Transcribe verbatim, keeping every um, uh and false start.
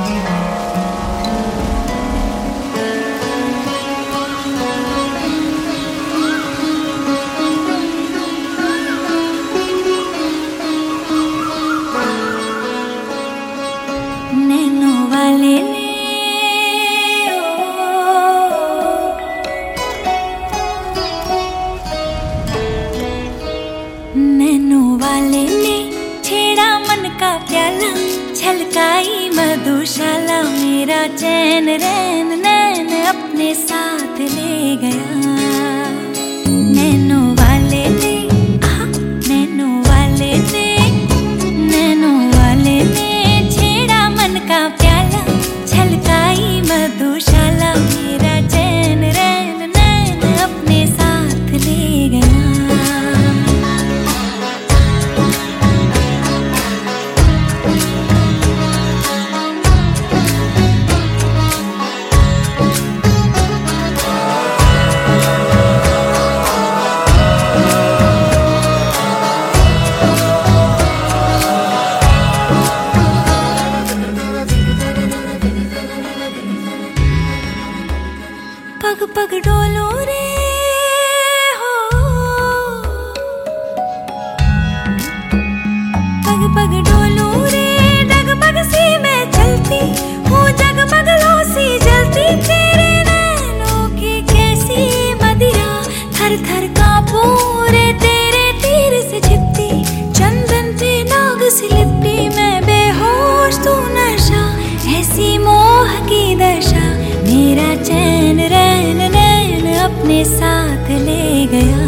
Nano वाले ने nano वाले ने छेड़ा मन का प्याला, छलकाई मधुशाला, मेरा चैन रैन नैन अपने साथ ले गया। नैनो वाले ने आहा, नैनो वाले ने नैनो वाले ने छेड़ा मन का प्याला, छलकाई मधुशाला, मेरा चैन रैन नैन अपने साथ ले गया। पग पग डोलो रे हो, पग पग डोलो रे, डगमग सी मैं चलती हूँ, जगमगलों सी जलती, तेरे नैनों की कैसी मदिरा, थर थर कांपूं रे तेरे तीर से छिपती, चंदन पे नाग सी लिपटी, मैं बेहोश तू नशा, ऐसी मोह की दशा, मेरा चैन रैन नैन अपने साथ ले गया।